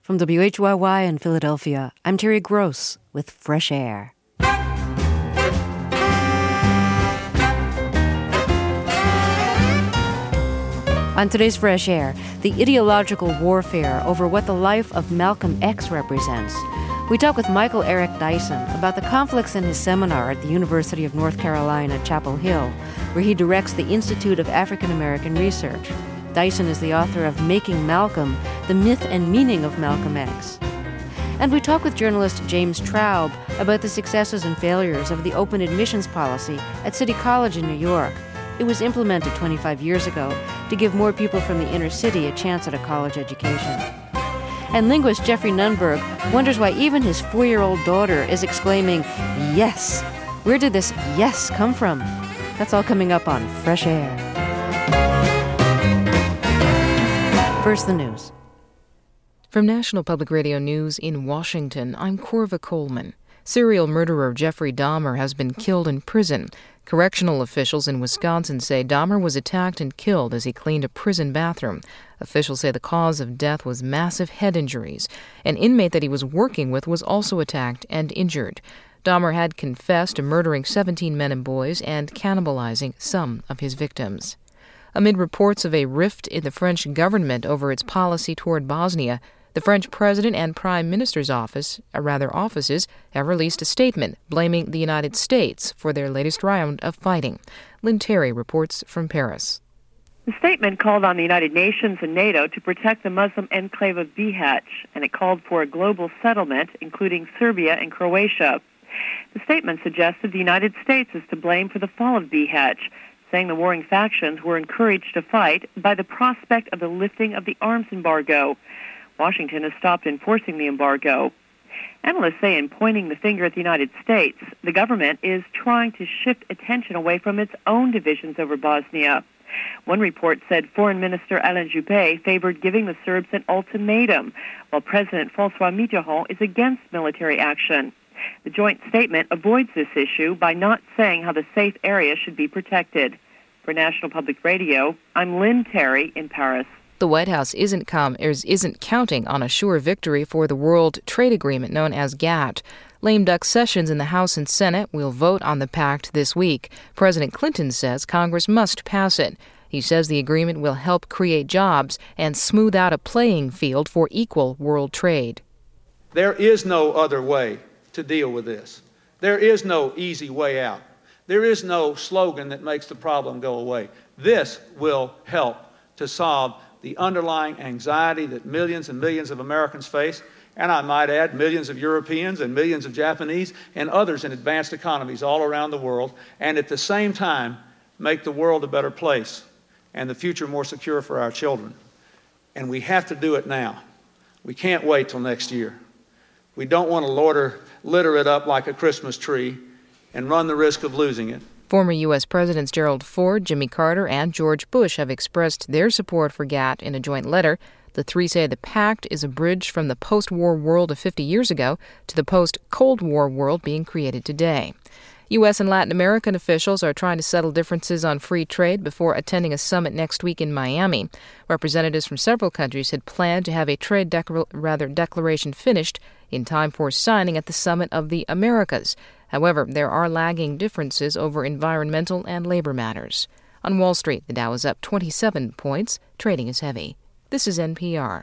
From WHYY in Philadelphia, I'm Terry Gross with Fresh Air. On today's Fresh Air, the ideological warfare over what the life of Malcolm X represents. We talk with Michael Eric Dyson about the conflicts in his seminar at the University of North Carolina, Chapel Hill, where he directs the Institute of African American Research. Dyson is the author of Making Malcolm, The Myth and Meaning of Malcolm X. And we talk with journalist James Traub about the successes and failures of the open admissions policy at City College in New York. It was implemented 25 years ago to give more people from the inner city a chance at a college education. And linguist Jeffrey Nunberg wonders why even his 4-year-old daughter is exclaiming, "Yes!" Where did this "yes" come from? That's all coming up on Fresh Air. First, the news. From National Public Radio News in Washington, I'm Corva Coleman. Serial murderer Jeffrey Dahmer has been killed in prison. Correctional officials in Wisconsin say Dahmer was attacked and killed as he cleaned a prison bathroom. Officials say the cause of death was massive head injuries. An inmate that he was working with was also attacked and injured. Dahmer had confessed to murdering 17 men and boys and cannibalizing some of his victims. Amid reports of a rift in the French government over its policy toward Bosnia, the French President and Prime Minister's offices have released a statement blaming the United States for their latest round of fighting. Lynn Terry reports from Paris. The statement called on the United Nations and NATO to protect the Muslim enclave of Bihać, and it called for a global settlement, including Serbia and Croatia. The statement suggested the United States is to blame for the fall of Bihać, saying the warring factions were encouraged to fight by the prospect of the lifting of the arms embargo. Washington has stopped enforcing the embargo. Analysts say in pointing the finger at the United States, the government is trying to shift attention away from its own divisions over Bosnia. One report said Foreign Minister Alain Juppé favored giving the Serbs an ultimatum, while President François Mitterrand is against military action. The joint statement avoids this issue by not saying how the safe area should be protected. For National Public Radio, I'm Lynn Terry in Paris. The White House isn't counting on a sure victory for the World Trade Agreement known as GATT. Lame duck sessions in the House and Senate will vote on the pact this week. President Clinton says Congress must pass it. He says the agreement will help create jobs and smooth out a playing field for equal world trade. There is no other way to deal with this. There is no easy way out. There is no slogan that makes the problem go away. This will help to solve the underlying anxiety that millions and millions of Americans face, and I might add millions of Europeans and millions of Japanese and others in advanced economies all around the world, and at the same time make the world a better place and the future more secure for our children. And we have to do it now. We can't wait till next year. We don't want to litter it up like a Christmas tree and run the risk of losing it. Former U.S. Presidents Gerald Ford, Jimmy Carter, and George Bush have expressed their support for GATT in a joint letter. The three say the pact is a bridge from the post-war world of 50 years ago to the post-Cold War world being created today. U.S. and Latin American officials are trying to settle differences on free trade before attending a summit next week in Miami. Representatives from several countries had planned to have a trade declaration finished in time for signing at the Summit of the Americas. However, there are lagging differences over environmental and labor matters. On Wall Street, the Dow is up 27 points. Trading is heavy. This is NPR.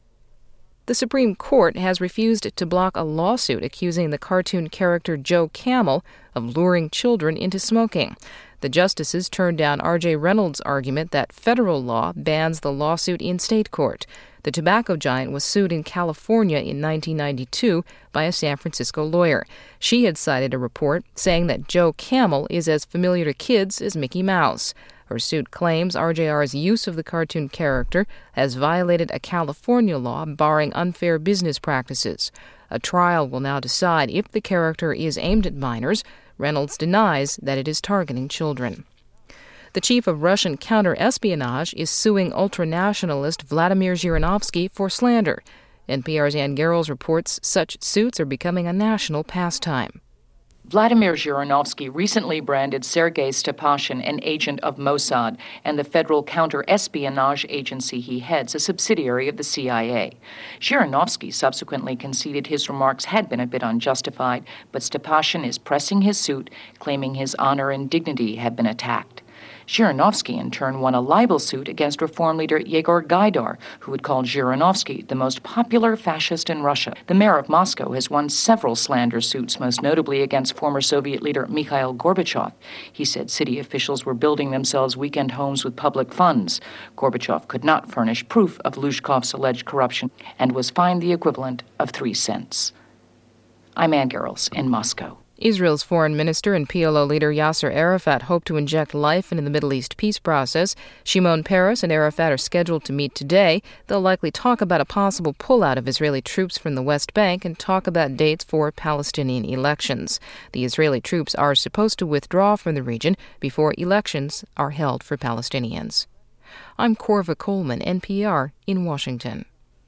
The Supreme Court has refused to block a lawsuit accusing the cartoon character Joe Camel of luring children into smoking. The justices turned down R.J. Reynolds' argument that federal law bans the lawsuit in state court. The tobacco giant was sued in California in 1992 by a San Francisco lawyer. She had cited a report saying that Joe Camel is as familiar to kids as Mickey Mouse. Her suit claims RJR's use of the cartoon character has violated a California law barring unfair business practices. A trial will now decide if the character is aimed at minors. Reynolds denies that it is targeting children. The chief of Russian counter-espionage is suing ultranationalist Vladimir Zhirinovsky for slander. NPR's Ann Garrels reports such suits are becoming a national pastime. Vladimir Zhirinovsky recently branded Sergei Stepashin an agent of Mossad and the federal counter-espionage agency he heads, a subsidiary of the CIA. Zhirinovsky subsequently conceded his remarks had been a bit unjustified, but Stepashin is pressing his suit, claiming his honor and dignity have been attacked. Zhirinovsky, in turn, won a libel suit against reform leader Yegor Gaidar, who had called Zhirinovsky the most popular fascist in Russia. The mayor of Moscow has won several slander suits, most notably against former Soviet leader Mikhail Gorbachev. He said city officials were building themselves weekend homes with public funds. Gorbachev could not furnish proof of Luzhkov's alleged corruption and was fined the equivalent of 3 cents. I'm Ann Garrels in Moscow. Israel's foreign minister and PLO leader Yasser Arafat hope to inject life into the Middle East peace process. Shimon Peres and Arafat are scheduled to meet today. They'll likely talk about a possible pullout of Israeli troops from the West Bank and talk about dates for Palestinian elections. The Israeli troops are supposed to withdraw from the region before elections are held for Palestinians. I'm Corva Coleman, NPR, in Washington.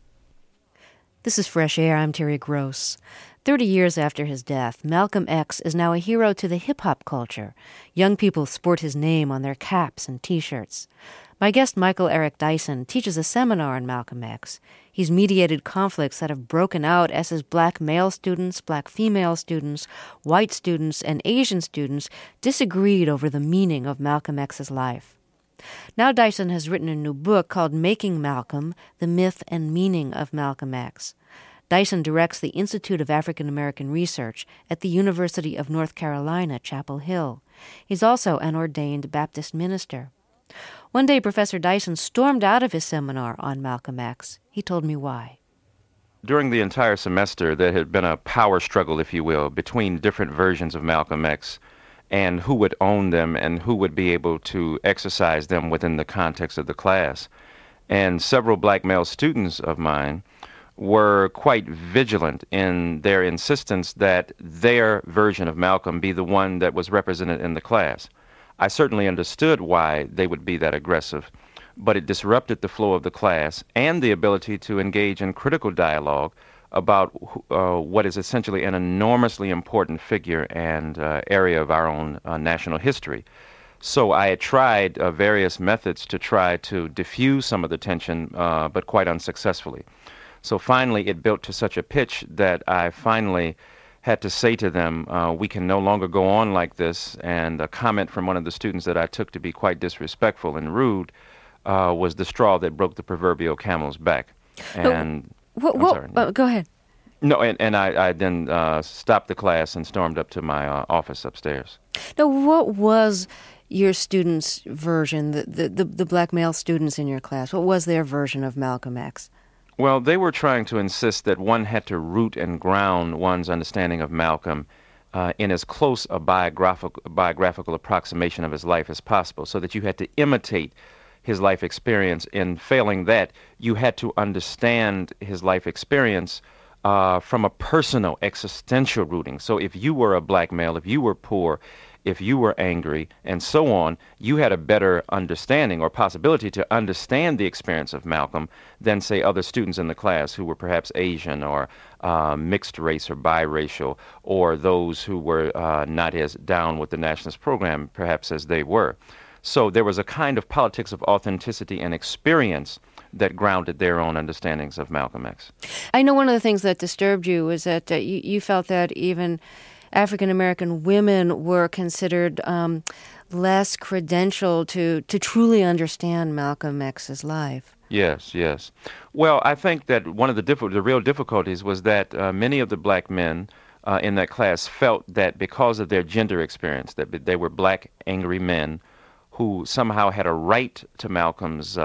This is Fresh Air. I'm Terry Gross. 30 years after his death, Malcolm X is now a hero to the hip-hop culture. Young people sport his name on their caps and T-shirts. My guest, Michael Eric Dyson, teaches a seminar on Malcolm X. He's mediated conflicts that have broken out as his black male students, black female students, white students, and Asian students disagreed over the meaning of Malcolm X's life. Now Dyson has written a new book called Making Malcolm, The Myth and Meaning of Malcolm X. Dyson directs the Institute of African American Research at the University of North Carolina, Chapel Hill. He's also an ordained Baptist minister. One day, Professor Dyson stormed out of his seminar on Malcolm X. He told me why. During the entire semester, there had been a power struggle, if you will, between different versions of Malcolm X and who would own them and who would be able to exercise them within the context of the class. And several black male students of mine were quite vigilant in their insistence that their version of Malcolm be the one that was represented in the class. I certainly understood why they would be that aggressive, but it disrupted the flow of the class and the ability to engage in critical dialogue about what is essentially an enormously important figure and area of our own national history. So I had tried various methods to try to diffuse some of the tension, but quite unsuccessfully. So finally, it built to such a pitch that I finally had to say to them, we can no longer go on like this. And a comment from one of the students that I took to be quite disrespectful and rude was the straw that broke the proverbial camel's back. And go ahead. No, and I then stopped the class and stormed up to my office upstairs. Now, what was your students' version, the black male students in your class? What was their version of Malcolm X? Well, they were trying to insist that one had to root and ground one's understanding of Malcolm in as close a biographical approximation of his life as possible, so that you had to imitate his life experience. In failing that, you had to understand his life experience from a personal, existential rooting. So if you were a black male, if you were poor, if you were angry, and so on, you had a better understanding or possibility to understand the experience of Malcolm than, say, other students in the class who were perhaps Asian or mixed race or biracial, or those who were not as down with the nationalist program, perhaps, as they were. So there was a kind of politics of authenticity and experience that grounded their own understandings of Malcolm X. I know one of the things that disturbed you was that you felt that even African-American women were considered less credentialed to truly understand Malcolm X's life. Yes. Well, I think that one of the real difficulties was that many of the black men in that class felt that because of their gender experience, that they were black, angry men who somehow had a right to Malcolm's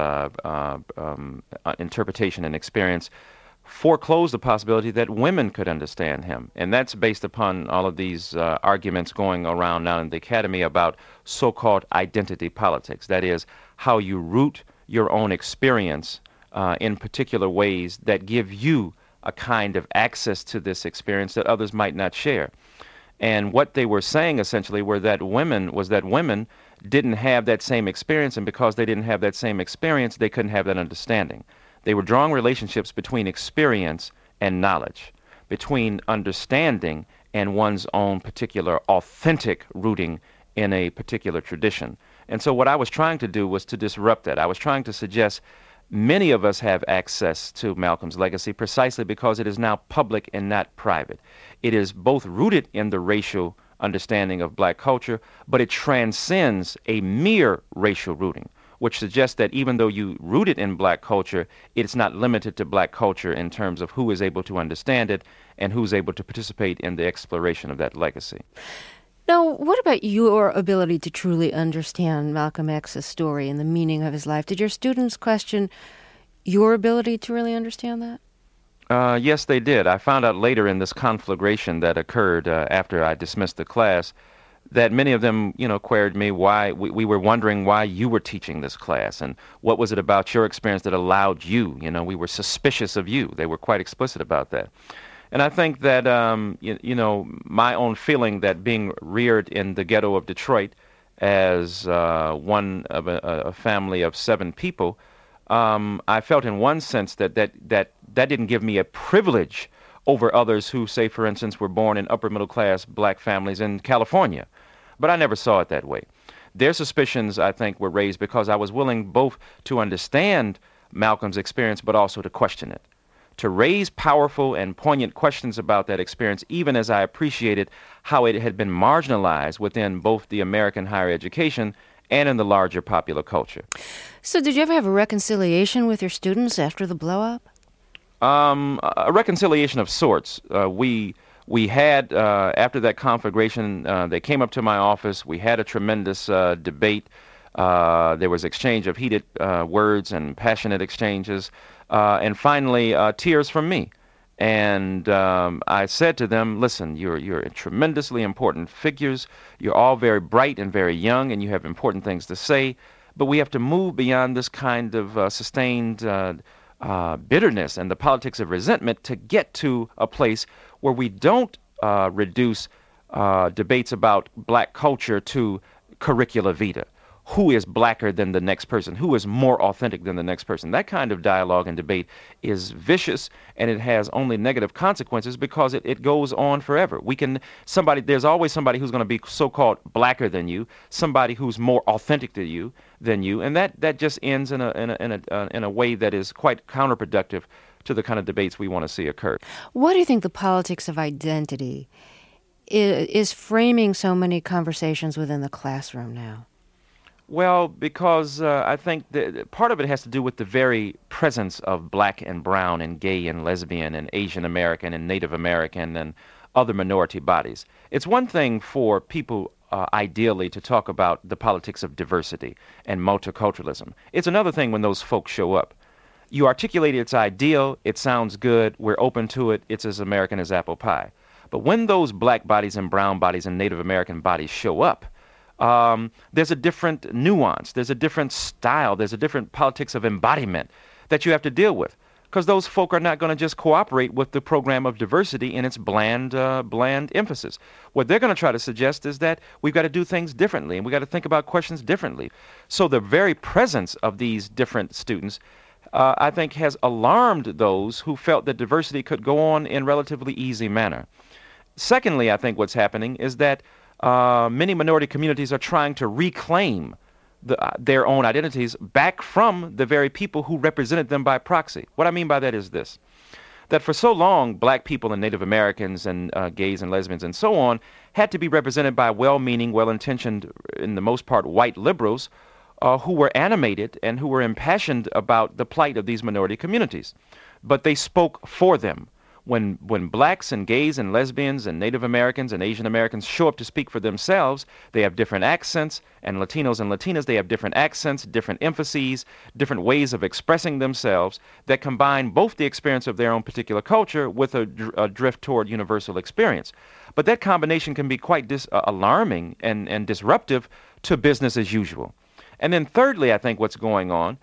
interpretation and experience, foreclosed the possibility that women could understand him. And that's based upon all of these arguments going around now in the academy about so-called identity politics. That is, how you root your own experience in particular ways that give you a kind of access to this experience that others might not share. And what they were saying essentially was that women didn't have that same experience, and because they didn't have that same experience, they couldn't have that understanding. They were drawing relationships between experience and knowledge, between understanding and one's own particular authentic rooting in a particular tradition. And so what I was trying to do was to disrupt that. I was trying to suggest many of us have access to Malcolm's legacy precisely because it is now public and not private. It is both rooted in the racial understanding of black culture, but it transcends a mere racial rooting, which suggests that even though you root it in black culture, it's not limited to black culture in terms of who is able to understand it and who's able to participate in the exploration of that legacy. Now, what about your ability to truly understand Malcolm X's story and the meaning of his life? Did your students question your ability to really understand that? Yes, they did. I found out later in this conflagration that occurred after I dismissed the class that many of them, queried me why we were wondering why you were teaching this class and what was it about your experience that allowed you. We were suspicious of you. They were quite explicit about that. And I think that, my own feeling that being reared in the ghetto of Detroit as one of a family of 7 people, I felt in one sense that didn't give me a privilege over others who, say, for instance, were born in upper middle class black families in California. But I never saw it that way. Their suspicions, I think, were raised because I was willing both to understand Malcolm's experience but also to question it, to raise powerful and poignant questions about that experience, even as I appreciated how it had been marginalized within both the American higher education and in the larger popular culture. So did you ever have a reconciliation with your students after the blow-up? A reconciliation of sorts. We had, after that conflagration, they came up to my office. We had a tremendous debate. There was exchange of heated words and passionate exchanges. And finally, tears from me. And I said to them, listen, you're tremendously important figures. You're all very bright and very young, and you have important things to say. But we have to move beyond this kind of sustained bitterness and the politics of resentment to get to a place where we don't reduce debates about black culture to curricula vitae. Who is blacker than the next person? Who is more authentic than the next person? That kind of dialogue and debate is vicious, and it has only negative consequences because it goes on forever. There's always somebody who's going to be so-called blacker than you, somebody who's more authentic than you, and that just ends in a way that is quite counterproductive to the kind of debates we want to see occur. What do you think the politics of identity is framing so many conversations within the classroom now? Well, because I think part of it has to do with the very presence of black and brown and gay and lesbian and Asian American and Native American and other minority bodies. It's one thing for people ideally to talk about the politics of diversity and multiculturalism. It's another thing when those folks show up. You articulate its ideal, it sounds good, we're open to it, it's as American as apple pie. But when those black bodies and brown bodies and Native American bodies show up, there's a different nuance, there's a different style, there's a different politics of embodiment that you have to deal with. Because those folk are not going to just cooperate with the program of diversity in its bland emphasis. What they're going to try to suggest is that we've got to do things differently and we've got to think about questions differently. So the very presence of these different students, I think, has alarmed those who felt that diversity could go on in relatively easy manner. Secondly, I think what's happening is that many minority communities are trying to reclaim their own identities back from the very people who represented them by proxy. What I mean by that is this, that for so long, black people and Native Americans and gays and lesbians and so on had to be represented by well-meaning, well-intentioned, in the most part, white liberals who were animated and who were impassioned about the plight of these minority communities. But they spoke for them. When blacks and gays and lesbians and Native Americans and Asian Americans show up to speak for themselves, they have different accents, and Latinos and Latinas, they have different accents, different emphases, different ways of expressing themselves that combine both the experience of their own particular culture with a drift toward universal experience. But that combination can be quite alarming and disruptive to business as usual. And then thirdly, I think what's going on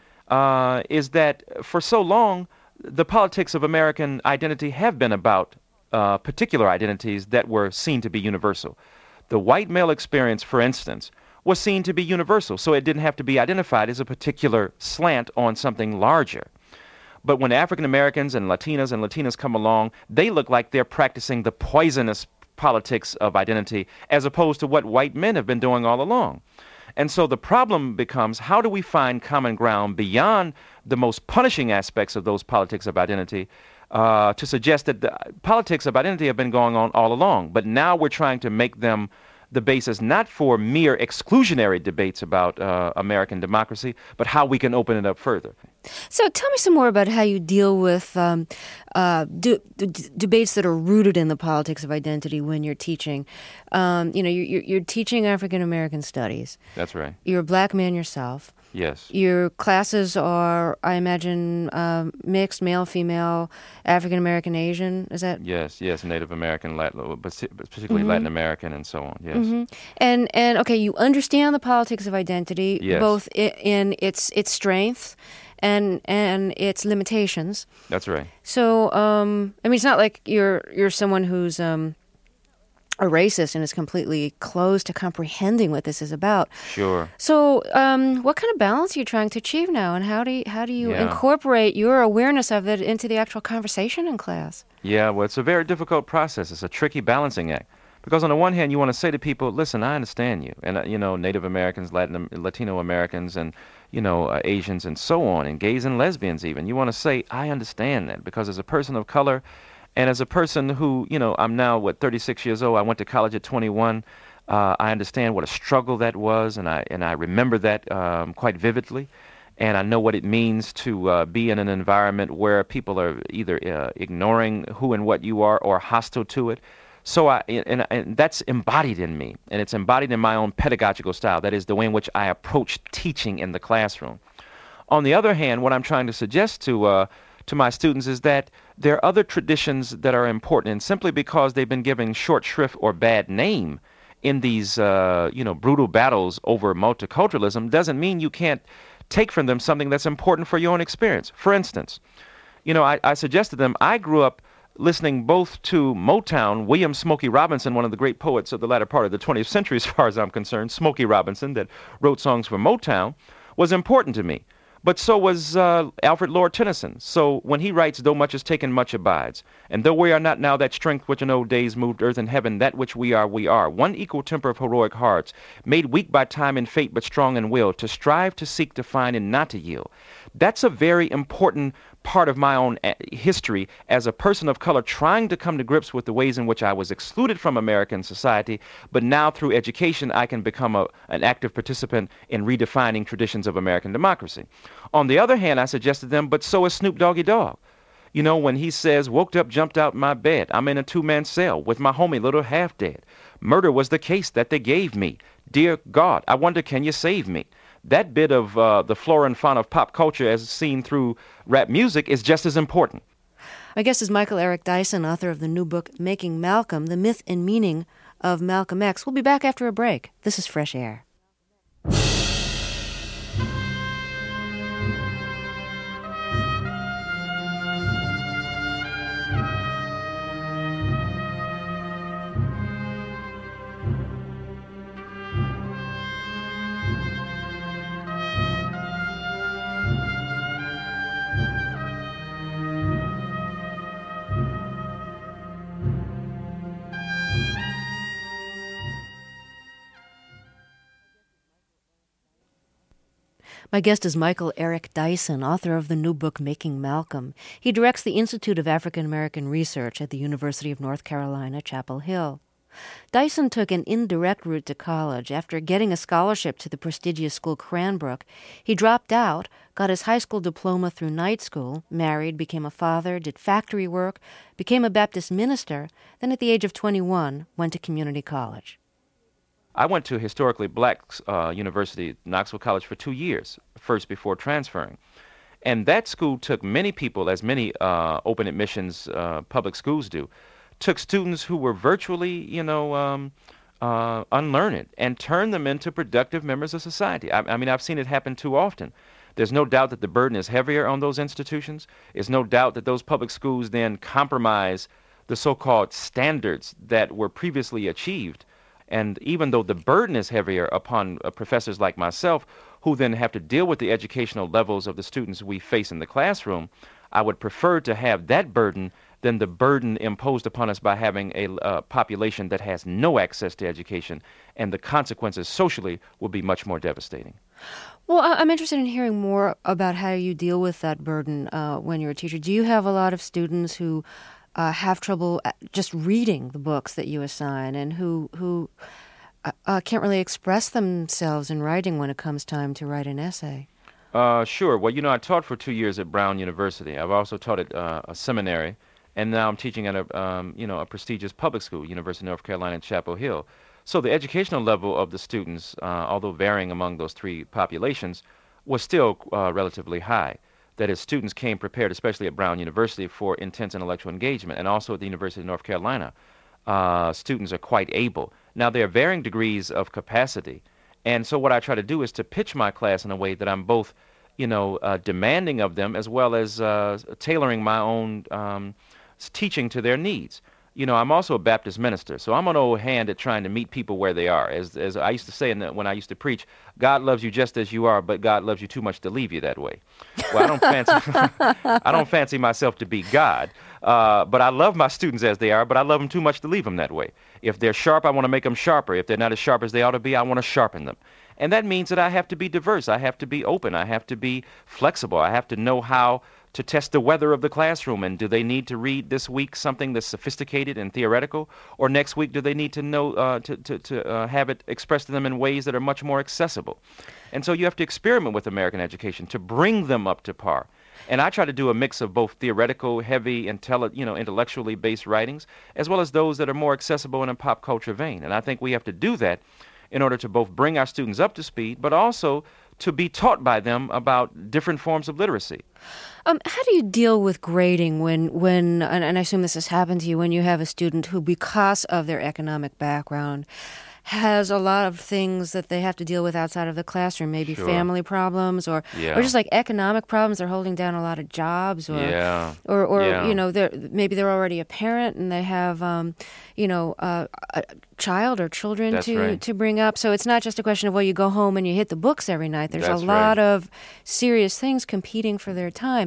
is that for so long, the politics of American identity have been about particular identities that were seen to be universal. The white male experience, for instance, was seen to be universal, so it didn't have to be identified as a particular slant on something larger. But when African Americans and Latinas come along, they look like they're practicing the poisonous politics of identity as opposed to what white men have been doing all along. And so the problem becomes, how do we find common ground beyond the most punishing aspects of those politics of identity to suggest that the politics of identity have been going on all along, but now we're trying to make them the basis not for mere exclusionary debates about American democracy, but how we can open it up further. So tell me some more about how you deal with debates that are rooted in the politics of identity when you're teaching. You're teaching African American studies. That's right. You're a black man yourself. Yes. Your classes are, I imagine, mixed, male, female, African American, Asian. Is that? Yes, Native American, particularly Latin American, and so on. Yes. Mm-hmm. And okay, you understand the politics of identity, yes, both in its strengths and its limitations. That's right. So, it's not like you're someone who's a racist and is completely closed to comprehending what this is about. Sure. So, what kind of balance are you trying to achieve now, and how do you incorporate your awareness of it into the actual conversation in class? Yeah, well, it's a very difficult process. It's a tricky balancing act. Because on the one hand, you want to say to people, listen, I understand you. And, Native Americans, Latino Americans, and, Asians and so on, and gays and lesbians even. You want to say, I understand that, because as a person of color, and as a person who, I'm now, 36 years old, I went to college at 21, I understand what a struggle that was, and I remember that quite vividly. And I know what it means to be in an environment where people are either ignoring who and what you are or hostile to it. So and that's embodied in me, and it's embodied in my own pedagogical style. That is the way in which I approach teaching in the classroom. On the other hand, what I'm trying to suggest to my students is that there are other traditions that are important, and simply because they've been given short shrift or bad name in these brutal battles over multiculturalism doesn't mean you can't take from them something that's important for your own experience. For instance, I suggested to them, I grew up listening both to Motown, William Smokey Robinson, one of the great poets of the latter part of the 20th century as far as I'm concerned, Smokey Robinson, that wrote songs for Motown, was important to me. But so was Alfred Lord Tennyson. So when he writes, though much is taken, much abides. And though we are not now that strength which in old days moved earth and heaven, that which we are, we are. One equal temper of heroic hearts, made weak by time and fate, but strong in will, to strive, to seek, to find, and not to yield. That's a very important part of my own history as a person of color trying to come to grips with the ways in which I was excluded from American society, but now through education I can become an active participant in redefining traditions of American democracy. On the other hand, I suggested them, but so is Snoop Doggy Dogg. When he says, woke up, jumped out my bed, I'm in a two-man cell with my homie Little Half Dead. Murder was the case that they gave me. Dear God, I wonder, can you save me? That bit of the flora and fauna of pop culture as seen through rap music is just as important. My guest is Michael Eric Dyson, author of the new book, Making Malcolm, The Myth and Meaning of Malcolm X. We'll be back after a break. This is Fresh Air. My guest is Michael Eric Dyson, author of the new book, Making Malcolm. He directs the Institute of African American Research at the University of North Carolina, Chapel Hill. Dyson took an indirect route to college. After getting a scholarship to the prestigious school Cranbrook, he dropped out, got his high school diploma through night school, married, became a father, did factory work, became a Baptist minister, then at the age of 21, went to community college. I went to a historically black university, Knoxville College, for 2 years, first before transferring. And that school took many people, as many open admissions public schools do, took students who were virtually, unlearned and turned them into productive members of society. I mean, I've seen it happen too often. There's no doubt that the burden is heavier on those institutions. There's no doubt that those public schools then compromise the so-called standards that were previously achieved. And even though the burden is heavier upon professors like myself, who then have to deal with the educational levels of the students we face in the classroom, I would prefer to have that burden than the burden imposed upon us by having a population that has no access to education, and the consequences socially will be much more devastating. Well, I'm interested in hearing more about how you deal with that burden when you're a teacher. Do you have a lot of students who have trouble just reading the books that you assign, and who can't really express themselves in writing when it comes time to write an essay? Sure. Well, I taught for 2 years at Brown University. I've also taught at a seminary, and now I'm teaching at a prestigious public school, University of North Carolina at Chapel Hill. So the educational level of the students, although varying among those three populations, was still relatively high. That is, students came prepared, especially at Brown University, for intense intellectual engagement, and also at the University of North Carolina. Students are quite able. Now, there are varying degrees of capacity, and so what I try to do is to pitch my class in a way that I'm both, demanding of them as well as tailoring my own teaching to their needs. I'm also a Baptist minister, so I'm an old hand at trying to meet people where they are. As I used to say when I used to preach, God loves you just as you are, but God loves you too much to leave you that way. Well, I don't fancy myself to be God, but I love my students as they are, but I love them too much to leave them that way. If they're sharp, I want to make them sharper. If they're not as sharp as they ought to be, I want to sharpen them. And that means that I have to be diverse. I have to be open. I have to be flexible. I have to know how to test the weather of the classroom, and do they need to read this week something that's sophisticated and theoretical, or next week do they need to know to have it expressed to them in ways that are much more accessible? And so you have to experiment with American education to bring them up to par. And I try to do a mix of both theoretical, heavy, intellectually based writings, as well as those that are more accessible in a pop culture vein. And I think we have to do that in order to both bring our students up to speed, but also to be taught by them about different forms of literacy. How do you deal with grading when and I assume this has happened to you, when you have a student who, because of their economic background, has a lot of things that they have to deal with outside of the classroom, maybe Sure. family problems or just like economic problems. They're holding down a lot of jobs, or maybe they're already a parent and they have a child or children That's right. to bring up. So it's not just a question of, well, you go home and you hit the books every night. There's That's a lot right. of serious things competing for their time.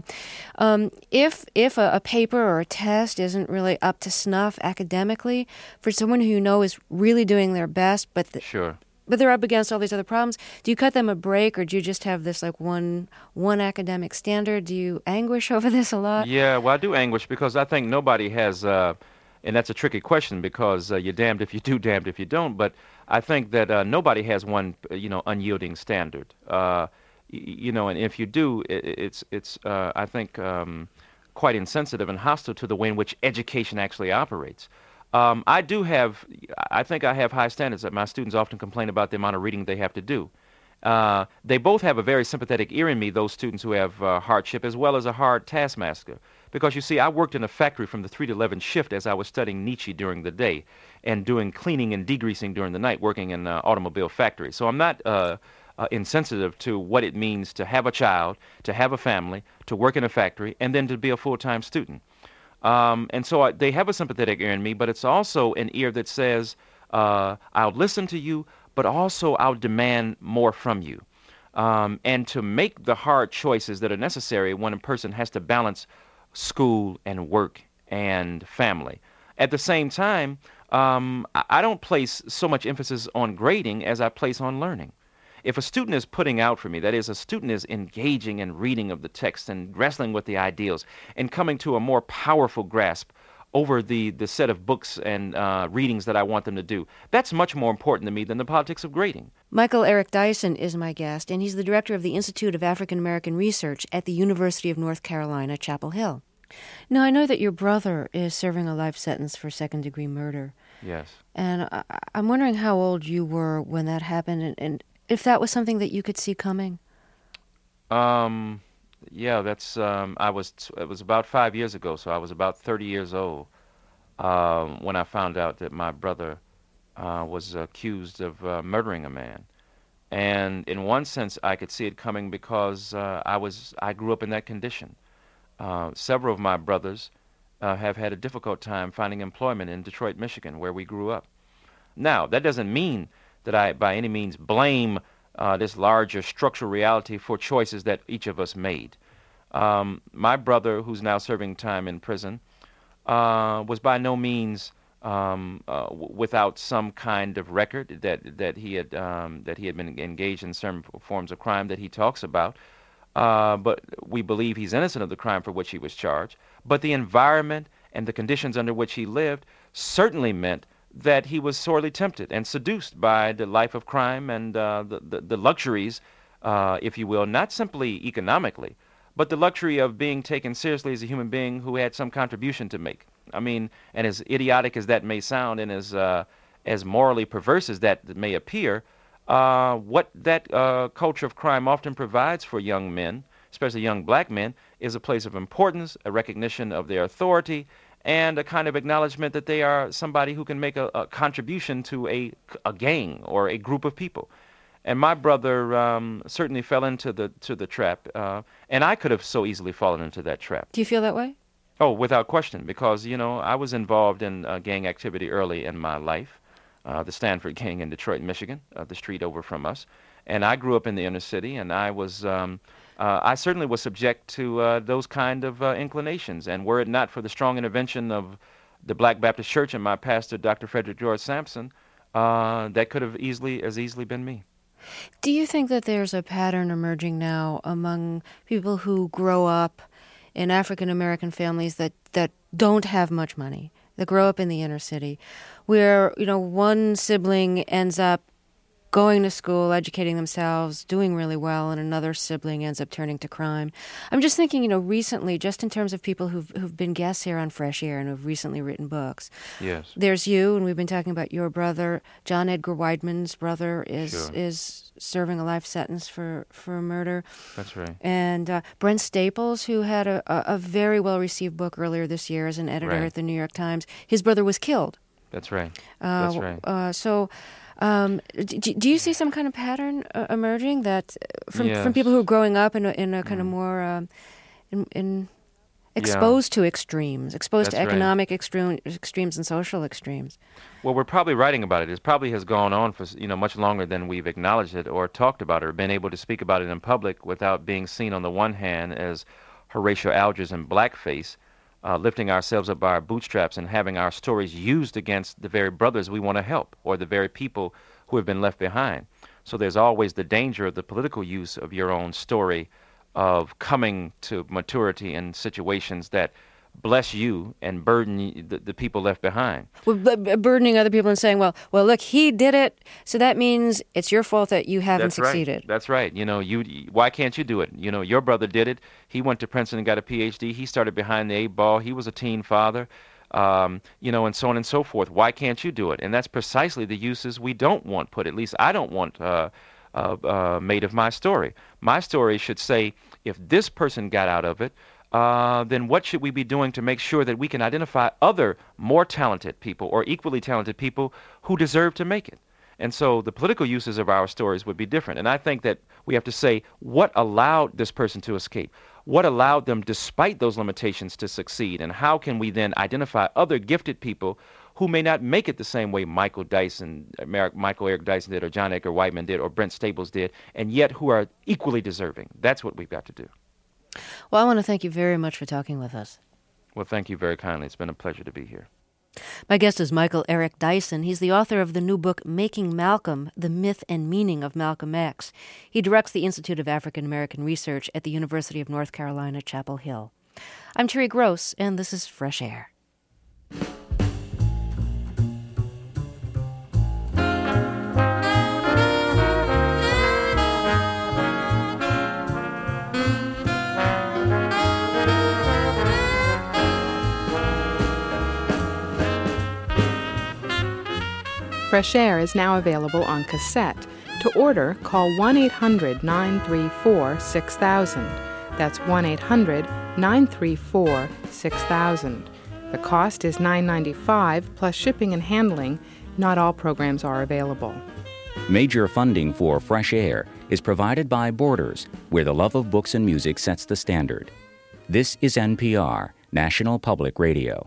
If a paper or a test isn't really up to snuff academically, for someone who you know is really doing their best, Sure. but they're up against all these other problems, do you cut them a break, or do you just have this like one academic standard? Do you anguish over this a lot? Yeah, well, I do anguish because I think nobody has, and that's a tricky question because you're damned if you do, damned if you don't. But I think that nobody has one, unyielding standard. And if you do, it's I think, quite insensitive and hostile to the way in which education actually operates. I think I have high standards. That my students often complain about the amount of reading they have to do. They both have a very sympathetic ear in me, those students who have hardship, as well as a hard taskmaster. Because, you see, I worked in a factory from the 3 to 11 shift as I was studying Nietzsche during the day and doing cleaning and degreasing during the night, working in an automobile factory. So I'm not insensitive to what it means to have a child, to have a family, to work in a factory, and then to be a full-time student. And so they have a sympathetic ear in me, but it's also an ear that says, I'll listen to you, but also I'll demand more from you. And to make the hard choices that are necessary when a person has to balance school and work and family. At the same time, I don't place so much emphasis on grading as I place on learning. If a student is putting out for me, that is, a student is engaging in reading of the text and wrestling with the ideals and coming to a more powerful grasp over the set of books and readings that I want them to do, that's much more important to me than the politics of grading. Michael Eric Dyson is my guest, and he's the director of the Institute of African American Research at the University of North Carolina, Chapel Hill. Now, I know that your brother is serving a life sentence for second-degree murder. Yes. And I'm wondering how old you were when that happened, and if that was something that you could see coming. Yeah, that's it was about 5 years ago, so I was about 30 years old when I found out that my brother was accused of murdering a man. And in one sense, I could see it coming because I grew up in that condition. Several of my brothers have had a difficult time finding employment in Detroit, Michigan, where we grew up. Now, that doesn't mean that I by any means blame this larger structural reality for choices that each of us made. My brother, who's now serving time in prison, was by no means without some kind of record that he had been engaged in certain forms of crime that he talks about. But we believe he's innocent of the crime for which he was charged. But the environment and the conditions under which he lived certainly meant that he was sorely tempted and seduced by the life of crime and the luxuries, if you will, not simply economically, but the luxury of being taken seriously as a human being who had some contribution to make. I mean, and as idiotic as that may sound, and as morally perverse as that may appear, what that culture of crime often provides for young men, especially young black men, is a place of importance, a recognition of their authority, and a kind of acknowledgement that they are somebody who can make a contribution to a gang or a group of people. And my brother certainly fell into the trap, and I could have so easily fallen into that trap. Do you feel that way? Oh, without question, because, I was involved in gang activity early in my life, the Stanford Gang in Detroit, Michigan, the street over from us. And I grew up in the inner city, and I certainly was subject to those kind of inclinations. And were it not for the strong intervention of the Black Baptist Church and my pastor, Dr. Frederick George Sampson, that could have easily been me. Do you think that there's a pattern emerging now among people who grow up in African American families that don't have much money, that grow up in the inner city, where, one sibling ends up going to school, educating themselves, doing really well, and another sibling ends up turning to crime? I'm just thinking, recently, just in terms of people who've been guests here on Fresh Air and who've recently written books. Yes. There's you, and we've been talking about your brother. John Edgar Weidman's brother is serving a life sentence for murder. That's right. And Brent Staples, who had a very well-received book earlier this year as an editor at the New York Times, his brother was killed. That's right. That's right. Do you see some kind of pattern emerging that from people who are growing up in a kind of more exposed to extremes, exposed to economic extremes and social extremes? Well, we're probably writing about it. It probably has gone on for much longer than we've acknowledged it or talked about it or been able to speak about it in public without being seen on the one hand as Horatio Algiers in blackface, lifting ourselves up by our bootstraps and having our stories used against the very brothers we want to help or the very people who have been left behind. So there's always the danger of the political use of your own story of coming to maturity in situations that bless you and burden the people left behind. Well, burdening other people and saying, well, look, he did it, so that means it's your fault that you haven't succeeded. That's right. Why can't you do it? Your brother did it. He went to Princeton and got a Ph.D. He started behind the 8-ball. He was a teen father, and so on and so forth. Why can't you do it? And that's precisely the uses we don't want put, at least I don't want made of my story. My story should say, if this person got out of it, then what should we be doing to make sure that we can identify other more talented people or equally talented people who deserve to make it? And so the political uses of our stories would be different. And I think that we have to say, what allowed this person to escape? What allowed them, despite those limitations, to succeed? And how can we then identify other gifted people who may not make it the same way Michael Eric Dyson did, or John Edgar Weidman did, or Brent Staples did, and yet who are equally deserving? That's what we've got to do. Well, I want to thank you very much for talking with us. Well, thank you very kindly. It's been a pleasure to be here. My guest is Michael Eric Dyson. He's the author of the new book, Making Malcolm, The Myth and Meaning of Malcolm X. He directs the Institute of African American Research at the University of North Carolina, Chapel Hill. I'm Terry Gross, and this is Fresh Air. Fresh Air is now available on cassette. To order, call 1-800-934-6000. That's 1-800-934-6000. The cost is $9.95 plus shipping and handling. Not all programs are available. Major funding for Fresh Air is provided by Borders, where the love of books and music sets the standard. This is NPR, National Public Radio.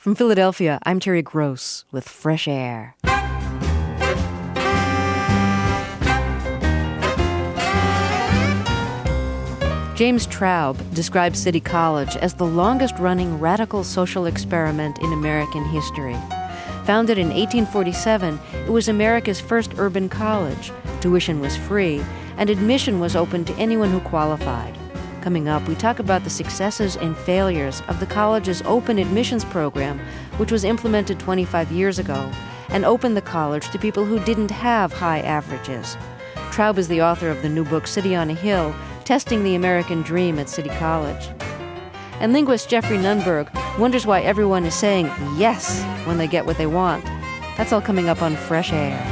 From Philadelphia, I'm Terry Gross with Fresh Air. James Traub describes City College as the longest-running radical social experiment in American history. Founded in 1847, it was America's first urban college. Tuition was free, and admission was open to anyone who qualified. Coming up, we talk about the successes and failures of the college's open admissions program, which was implemented 25 years ago, and opened the college to people who didn't have high averages. Traub is the author of the new book, City on a Hill, Testing the American Dream at City College. And linguist Jeffrey Nunberg wonders why everyone is saying yes when they get what they want. That's all coming up on Fresh Air.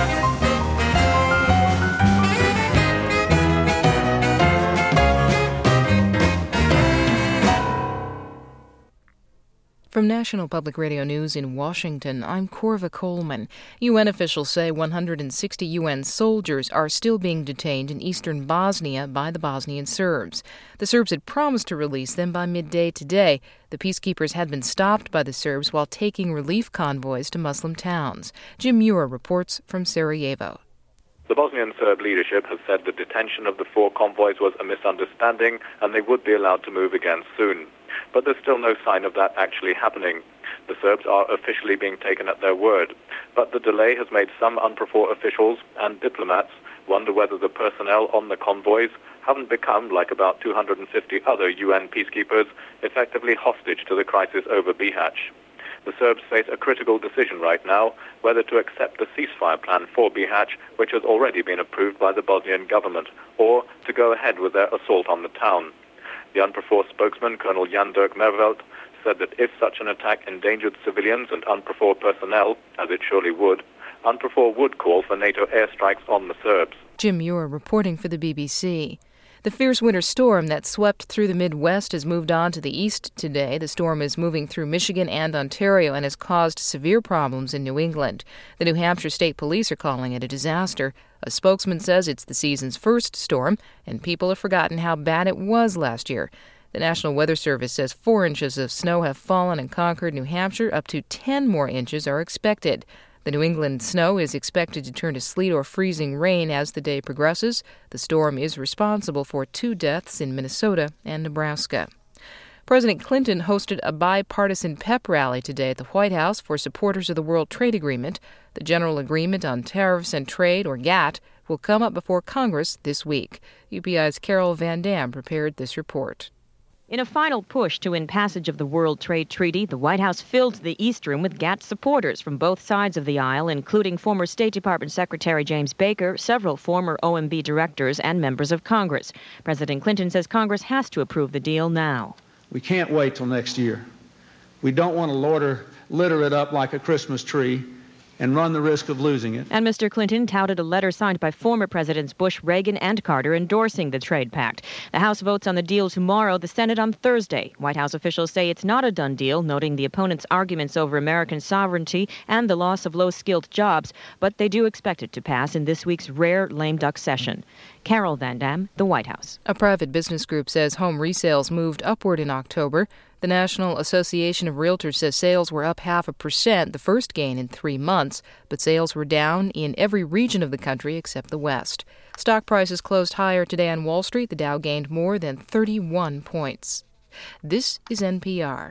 From National Public Radio News in Washington, I'm Corva Coleman. UN officials say 160 UN soldiers are still being detained in eastern Bosnia by the Bosnian Serbs. The Serbs had promised to release them by midday today. The peacekeepers had been stopped by the Serbs while taking relief convoys to Muslim towns. Jim Muir reports from Sarajevo. The Bosnian Serb leadership has said the detention of the 4 convoys was a misunderstanding and they would be allowed to move again soon. But there's still no sign of that actually happening. The Serbs are officially being taken at their word. But the delay has made some UNPROFOR officials and diplomats wonder whether the personnel on the convoys haven't become, like about 250 other UN peacekeepers, effectively hostage to the crisis over Bihać. The Serbs face a critical decision right now, whether to accept the ceasefire plan for Bihać, which has already been approved by the Bosnian government, or to go ahead with their assault on the town. The UNPROFOR spokesman, Colonel Jan-Dirk Mervelt, said that if such an attack endangered civilians and UNPROFOR personnel, as it surely would, UNPROFOR would call for NATO airstrikes on the Serbs. Jim Muir reporting for the BBC. The fierce winter storm that swept through the Midwest has moved on to the east today. The storm is moving through Michigan and Ontario and has caused severe problems in New England. The New Hampshire State Police are calling it a disaster. A spokesman says it's the season's first storm, and people have forgotten how bad it was last year. The National Weather Service says 4 inches of snow have fallen in Concord, New Hampshire. Up to 10 more inches are expected. The New England snow is expected to turn to sleet or freezing rain as the day progresses. The storm is responsible for 2 deaths in Minnesota and Nebraska. President Clinton hosted a bipartisan pep rally today at the White House for supporters of the World Trade Agreement. The General Agreement on Tariffs and Trade, or GATT, will come up before Congress this week. UPI's Carol Van Dam prepared this report. In a final push to win passage of the World Trade Treaty, the White House filled the East Room with GATT supporters from both sides of the aisle, including former State Department Secretary James Baker, several former OMB directors, and members of Congress. President Clinton says Congress has to approve the deal now. We can't wait till next year. We don't want to litter it up like a Christmas tree and run the risk of losing it. And Mr. Clinton touted a letter signed by former Presidents Bush, Reagan, and Carter endorsing the trade pact. The House votes on the deal tomorrow, the Senate on Thursday. White House officials say it's not a done deal, noting the opponents' arguments over American sovereignty and the loss of low-skilled jobs, but they do expect it to pass in this week's rare lame duck session. Carol Van Dam, the White House. A private business group says home resales moved upward in October. The National Association of Realtors says sales were up 0.5%, the first gain in 3 months, but sales were down in every region of the country except the West. Stock prices closed higher today on Wall Street. The Dow gained more than 31 points. This is NPR.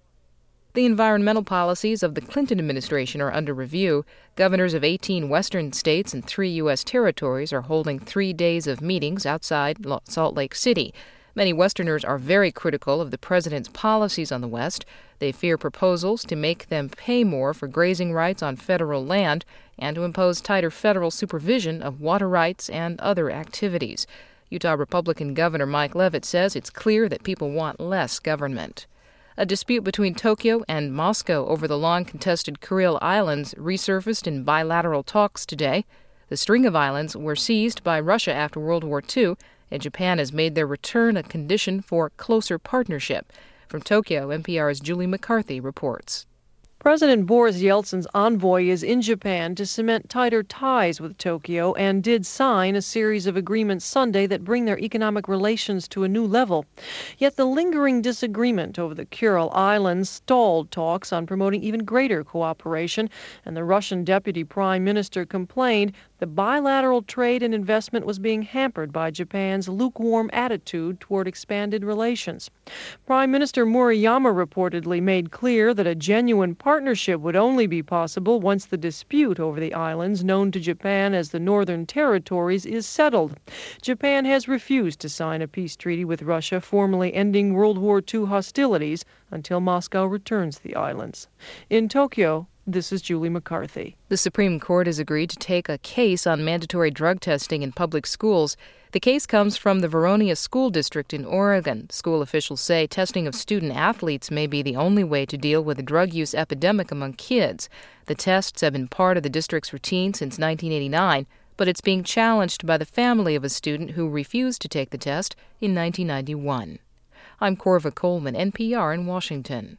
The environmental policies of the Clinton administration are under review. Governors of 18 western states and 3 U.S. territories are holding 3 days of meetings outside Salt Lake City. Many Westerners are very critical of the president's policies on the West. They fear proposals to make them pay more for grazing rights on federal land and to impose tighter federal supervision of water rights and other activities. Utah Republican Governor Mike Leavitt says it's clear that people want less government. A dispute between Tokyo and Moscow over the long-contested Kuril Islands resurfaced in bilateral talks today. The string of islands were seized by Russia after World War II, and Japan has made their return a condition for closer partnership. From Tokyo, NPR's Julie McCarthy reports. President Boris Yeltsin's envoy is in Japan to cement tighter ties with Tokyo and did sign a series of agreements Sunday that bring their economic relations to a new level. Yet the lingering disagreement over the Kuril Islands stalled talks on promoting even greater cooperation, and the Russian deputy prime minister complained the bilateral trade and investment was being hampered by Japan's lukewarm attitude toward expanded relations. Prime Minister Murayama reportedly made clear that a genuine partnership would only be possible once the dispute over the islands, known to Japan as the Northern Territories, is settled. Japan has refused to sign a peace treaty with Russia, formally ending World War II hostilities until Moscow returns the islands. In Tokyo, this is Julie McCarthy. The Supreme Court has agreed to take a case on mandatory drug testing in public schools. The case comes from the Veronia School District in Oregon. School officials say testing of student athletes may be the only way to deal with the drug use epidemic among kids. The tests have been part of the district's routine since 1989, but it's being challenged by the family of a student who refused to take the test in 1991. I'm Corva Coleman, NPR in Washington.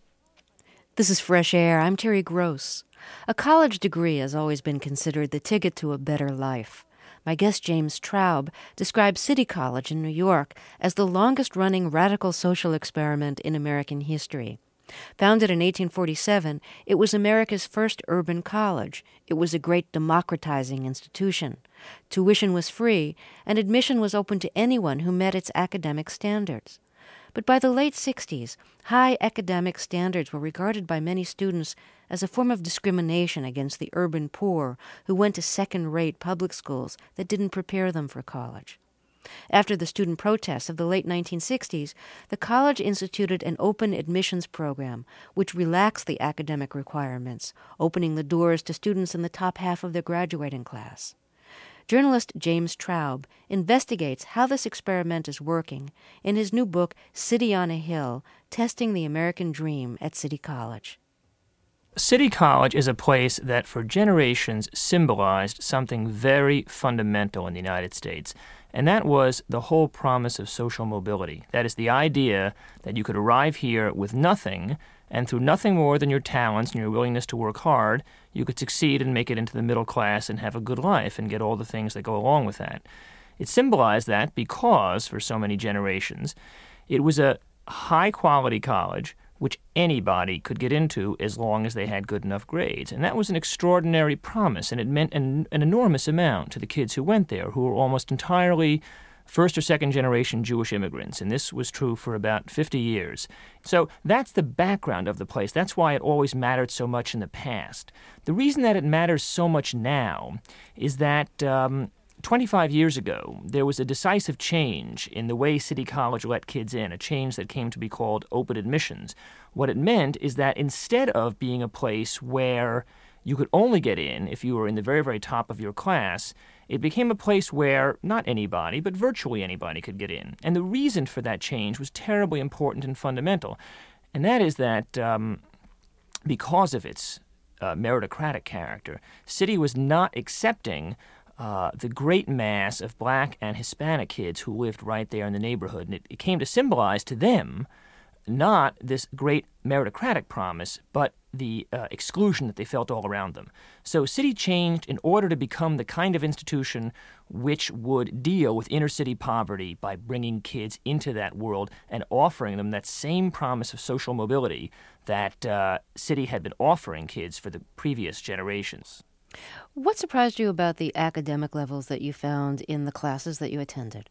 This is Fresh Air. I'm Terry Gross. A college degree has always been considered the ticket to a better life. My guest James Traub describes City College in New York as the longest-running radical social experiment in American history. Founded in 1847, it was America's first urban college. It was a great democratizing institution. Tuition was free, and admission was open to anyone who met its academic standards. But by the late 60s, high academic standards were regarded by many students as a form of discrimination against the urban poor who went to second-rate public schools that didn't prepare them for college. After the student protests of the late 1960s, the college instituted an open admissions program which relaxed the academic requirements, opening the doors to students in the top half of their graduating class. Journalist James Traub investigates how this experiment is working in his new book, City on a Hill, Testing the American Dream at City College. City College is a place that for generations symbolized something very fundamental in the United States, and that was the whole promise of social mobility. That is the idea that you could arrive here with nothing, and through nothing more than your talents and your willingness to work hard, you could succeed and make it into the middle class and have a good life and get all the things that go along with that. It symbolized that because, for so many generations, it was a high-quality college which anybody could get into as long as they had good enough grades. And that was an extraordinary promise, and it meant an enormous amount to the kids who went there, who were almost entirely first or second generation Jewish immigrants, and this was true for about 50 years. So that's the background of the place. That's why it always mattered so much in the past. The reason that it matters so much now is that 25 years ago, there was a decisive change in the way City College let kids in, a change that came to be called open admissions. What it meant is that instead of being a place where you could only get in if you were in the very, very top of your class, it became a place where not anybody, but virtually anybody could get in. And the reason for that change was terribly important and fundamental. And that is that because of its meritocratic character, City was not accepting the great mass of black and Hispanic kids who lived right there in the neighborhood. And it came to symbolize to them not this great meritocratic promise, but the exclusion that they felt all around them. So City changed in order to become the kind of institution which would deal with inner-city poverty by bringing kids into that world and offering them that same promise of social mobility that City had been offering kids for the previous generations. What surprised you about the academic levels that you found in the classes that you attended?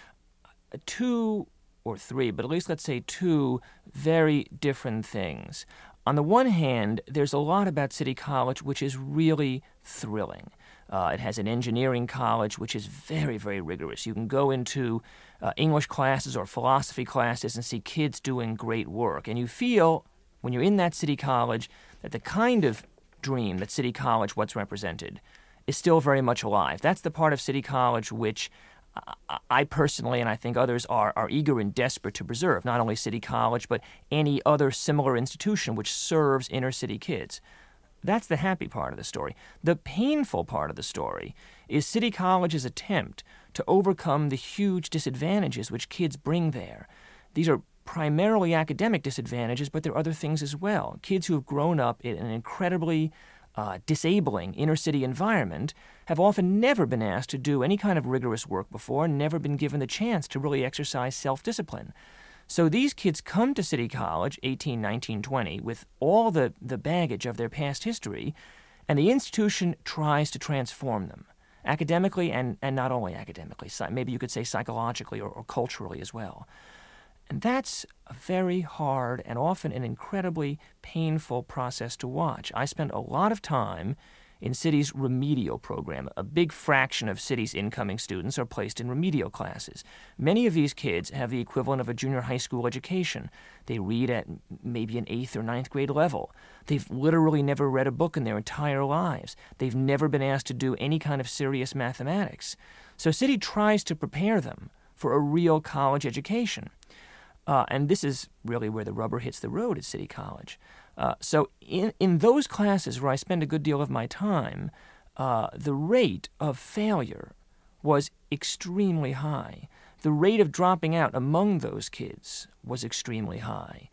Two or three, but at least let's say two very different things. On the one hand, there's a lot about City College which is really thrilling. It has an engineering college which is very, very rigorous. You can go into English classes or philosophy classes and see kids doing great work. And you feel, when you're in that City College, that the kind of dream that City College once represented is still very much alive. That's the part of City College which I personally, and I think others, are eager and desperate to preserve, not only City College, but any other similar institution which serves inner-city kids. That's the happy part of the story. The painful part of the story is City College's attempt to overcome the huge disadvantages which kids bring there. These are primarily academic disadvantages, but there are other things as well. Kids who have grown up in an incredibly disabling inner-city environment have often never been asked to do any kind of rigorous work before, never been given the chance to really exercise self-discipline. So these kids come to City College, 18, 19, 20, with all the baggage of their past history, and the institution tries to transform them, academically and not only academically, maybe you could say psychologically or culturally as well. And that's a very hard and often an incredibly painful process to watch. I spent a lot of time in City's remedial program. A big fraction of City's incoming students are placed in remedial classes. Many of these kids have the equivalent of a junior high school education. They read at maybe an 8th or 9th grade level. They've literally never read a book in their entire lives. They've never been asked to do any kind of serious mathematics. So City tries to prepare them for a real college education. And this is really where the rubber hits the road at City College. So in those classes where I spend a good deal of my time, the rate of failure was extremely high. The rate of dropping out among those kids was extremely high.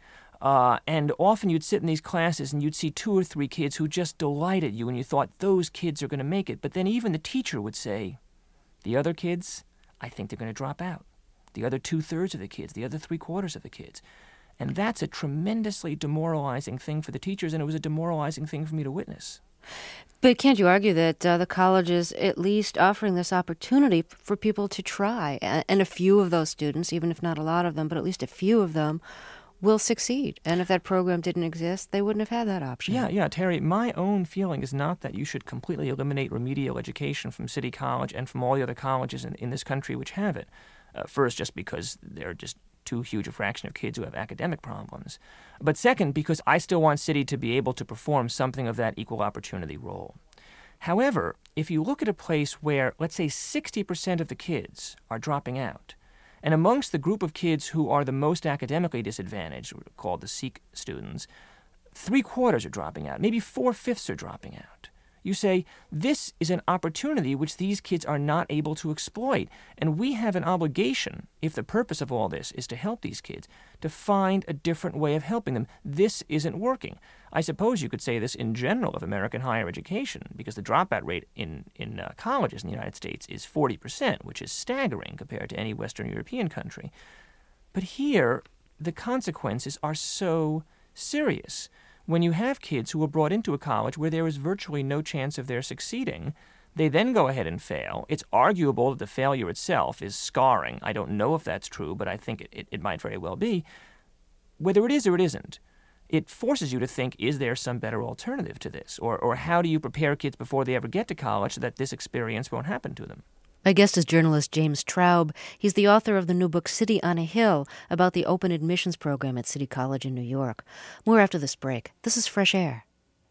And often you'd sit in these classes and you'd see 2 or 3 kids who just delighted you and you thought, those kids are going to make it. But then even the teacher would say, the other kids, I think they're going to drop out. The other 2/3 of the kids, the other 3/4 of the kids. And that's a tremendously demoralizing thing for the teachers, and it was a demoralizing thing for me to witness. But can't you argue that the college is at least offering this opportunity for people to try, and a few of those students, even if not a lot of them, but at least a few of them, will succeed. And if that program didn't exist, they wouldn't have had that option. Yeah, Terry, my own feeling is not that you should completely eliminate remedial education from City College and from all the other colleges in this country which have it. First, just because there are just too huge a fraction of kids who have academic problems. But second, because I still want City to be able to perform something of that equal opportunity role. However, if you look at a place where, let's say, 60% of the kids are dropping out, and amongst the group of kids who are the most academically disadvantaged, called the SEEK students, 3/4 are dropping out, maybe 4/5 are dropping out. You say, this is an opportunity which these kids are not able to exploit. And we have an obligation, if the purpose of all this is to help these kids, to find a different way of helping them. This isn't working. I suppose you could say this in general of American higher education, because the dropout rate in colleges in the United States is 40%, which is staggering compared to any Western European country. But here, the consequences are so serious. When you have kids who are brought into a college where there is virtually no chance of their succeeding, they then go ahead and fail. It's arguable that the failure itself is scarring. I don't know if that's true, but I think it might very well be. Whether it is or it isn't, it forces you to think, is there some better alternative to this? Or how do you prepare kids before they ever get to college so that this experience won't happen to them? My guest is journalist James Traub. He's the author of the new book City on a Hill about the open admissions program at City College in New York. More after this break. This is Fresh Air.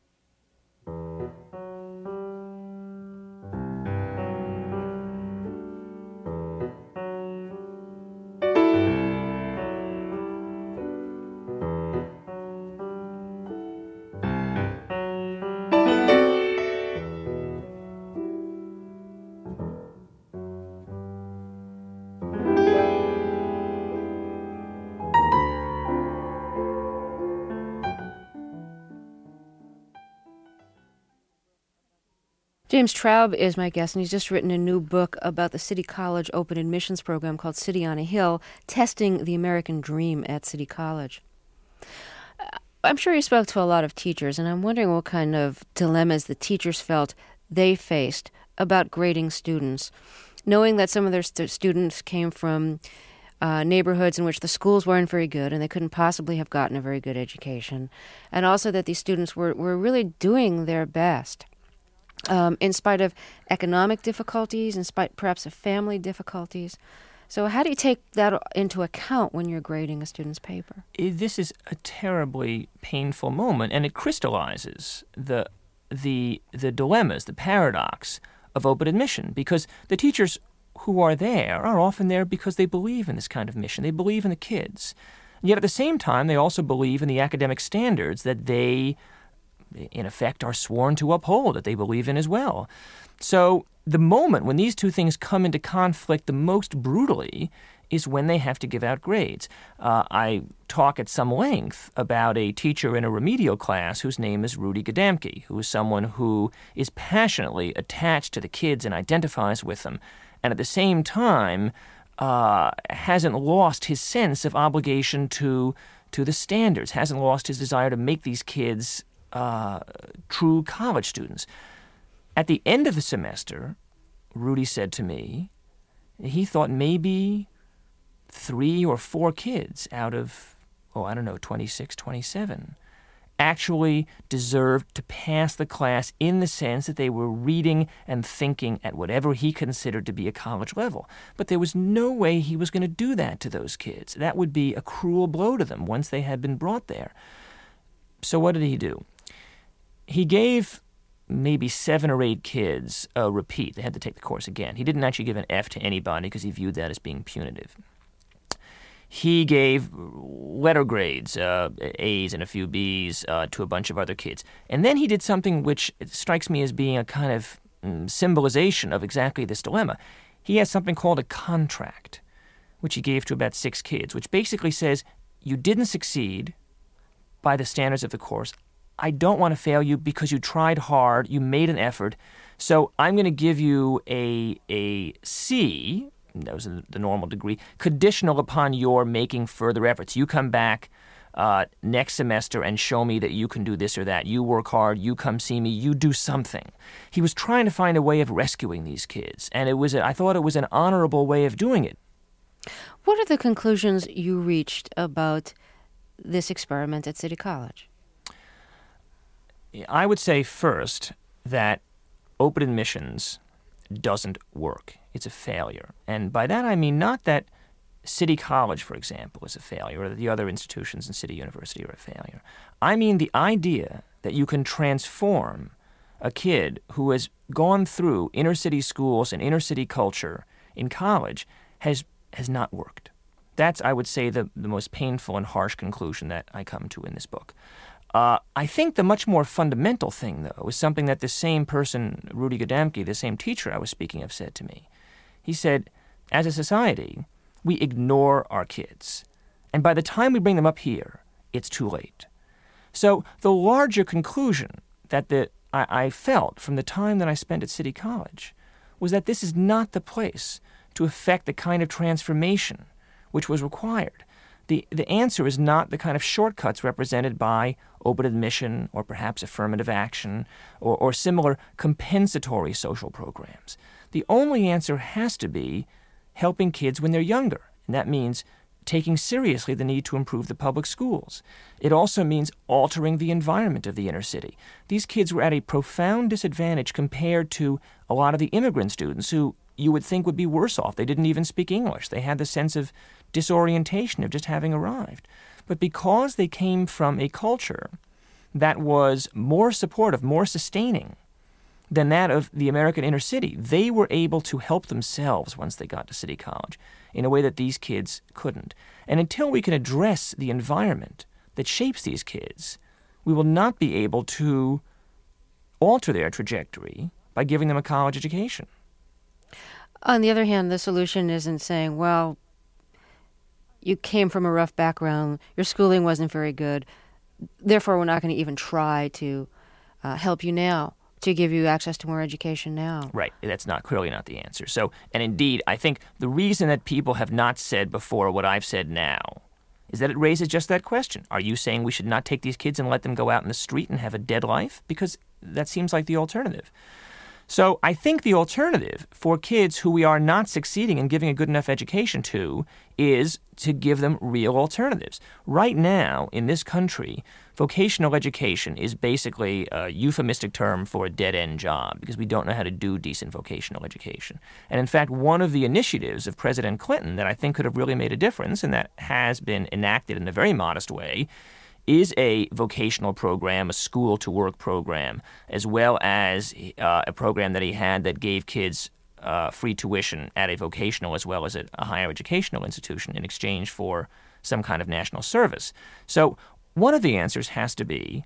James Traub is my guest, and he's just written a new book about the City College open admissions program called City on a Hill, Testing the American Dream at City College. I'm sure you spoke to a lot of teachers, and I'm wondering what kind of dilemmas the teachers felt they faced about grading students, knowing that some of their students came from neighborhoods in which the schools weren't very good and they couldn't possibly have gotten a very good education, and also that these students were really doing their best. In spite of economic difficulties, in spite perhaps of family difficulties. So how do you take that into account when you're grading a student's paper? This is a terribly painful moment, and it crystallizes the dilemmas, the paradox of open admission, because the teachers who are there are often there because they believe in this kind of mission. They believe in the kids. And yet at the same time, they also believe in the academic standards that they, in effect, are sworn to uphold, that they believe in as well. So the moment when these two things come into conflict the most brutally is when they have to give out grades. I talk at some length about a teacher in a remedial class whose name is Rudy Gadamke, who is someone who is passionately attached to the kids and identifies with them, and at the same time hasn't lost his sense of obligation to the standards, hasn't lost his desire to make these kids true college students. At the end of the semester, Rudy said to me he thought maybe 3 or 4 kids out of, 26, 27, actually deserved to pass the class in the sense that they were reading and thinking at whatever he considered to be a college level. But there was no way he was going to do that to those kids. That would be a cruel blow to them once they had been brought there. So what did he do? He gave maybe 7 or 8 kids a repeat. They had to take the course again. He didn't actually give an F to anybody because he viewed that as being punitive. He gave letter grades, A's and a few B's, to a bunch of other kids. And then he did something which strikes me as being a kind of symbolization of exactly this dilemma. He has something called a contract, which he gave to about 6 kids, which basically says, you didn't succeed by the standards of the course. I don't want to fail you because you tried hard, you made an effort, so I'm going to give you a C, that was the normal degree, conditional upon your making further efforts. You come back next semester and show me that you can do this or that. You work hard, you come see me, you do something. He was trying to find a way of rescuing these kids, and I thought it was an honorable way of doing it. What are the conclusions you reached about this experiment at City College? I would say first that open admissions doesn't work. It's a failure. And by that I mean not that City College, for example, is a failure or that the other institutions in City University are a failure. I mean the idea that you can transform a kid who has gone through inner city schools and inner city culture in college has not worked. That's, I would say, the most painful and harsh conclusion that I come to in this book. I think the much more fundamental thing, though, is something that the same person, Rudy Gadamke, the same teacher I was speaking of, said to me. He said, as a society, we ignore our kids. And by the time we bring them up here, it's too late. So the larger conclusion that I felt from the time that I spent at City College was that this is not the place to effect the kind of transformation which was required. The answer is not the kind of shortcuts represented by open admission or perhaps affirmative action or similar compensatory social programs. The only answer has to be helping kids when they're younger, and that means taking seriously the need to improve the public schools. It also means altering the environment of the inner city. These kids were at a profound disadvantage compared to a lot of the immigrant students who you would think would be worse off. They didn't even speak English. They had the sense of disorientation of just having arrived. But because they came from a culture that was more supportive, more sustaining than that of the American inner city, they were able to help themselves once they got to City College in a way that these kids couldn't. And until we can address the environment that shapes these kids, we will not be able to alter their trajectory by giving them a college education. On the other hand, the solution isn't saying, well, you came from a rough background, your schooling wasn't very good, therefore we're not going to even try to help you now, to give you access to more education now. Right. That's clearly not the answer. So, and indeed, I think the reason that people have not said before what I've said now is that it raises just that question. Are you saying we should not take these kids and let them go out in the street and have a dead life? Because that seems like the alternative. So I think the alternative for kids who we are not succeeding in giving a good enough education to is to give them real alternatives. Right now, in this country, vocational education is basically a euphemistic term for a dead-end job because we don't know how to do decent vocational education. And in fact, one of the initiatives of President Clinton that I think could have really made a difference and that has been enacted in a very modest way is a vocational program, a school-to-work program, as well as a program that he had that gave kids free tuition at a vocational as well as at a higher educational institution in exchange for some kind of national service. So one of the answers has to be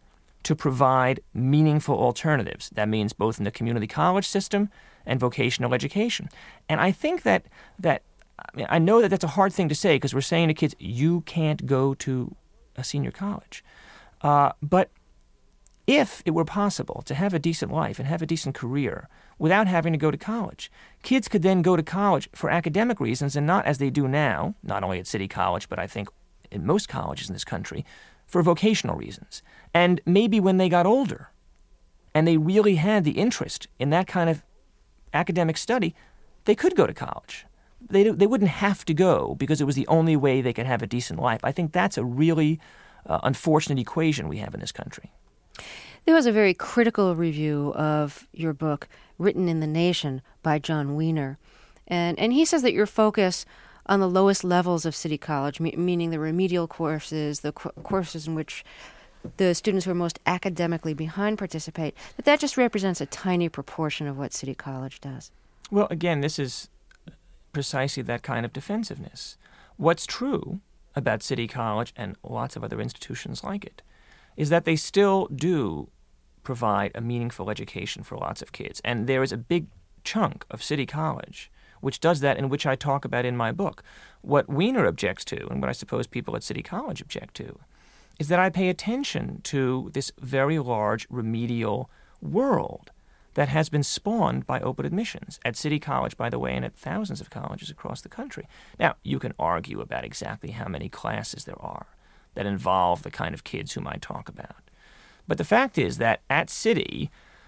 to provide meaningful alternatives. That means both in the community college system and vocational education. And I think that I know that that's a hard thing to say because we're saying to kids, you can't go to a senior college. But if it were possible to have a decent life and have a decent career without having to go to college, kids could then go to college for academic reasons and not as they do now, not only at City College, but I think in most colleges in this country, for vocational reasons. And maybe when they got older and they really had the interest in that kind of academic study, they could go to college. They wouldn't have to go because it was the only way they could have a decent life. I think that's a really unfortunate equation we have in this country. There was a very critical review of your book written in The Nation by John Wiener. And he says that your focus on the lowest levels of City College, meaning the remedial courses, the courses in which the students who are most academically behind participate, that just represents a tiny proportion of what City College does. Well, again, this is precisely that kind of defensiveness. What's true about City College and lots of other institutions like it is that they still do provide a meaningful education for lots of kids. And there is a big chunk of City College which does that and which I talk about in my book. What Wiener objects to, and what I suppose people at City College object to, is that I pay attention to this very large remedial world that has been spawned by open admissions at City College, by the way, and at thousands of colleges across the country. Now, you can argue about exactly how many classes there are that involve the kind of kids whom I talk about. But the fact is that at City,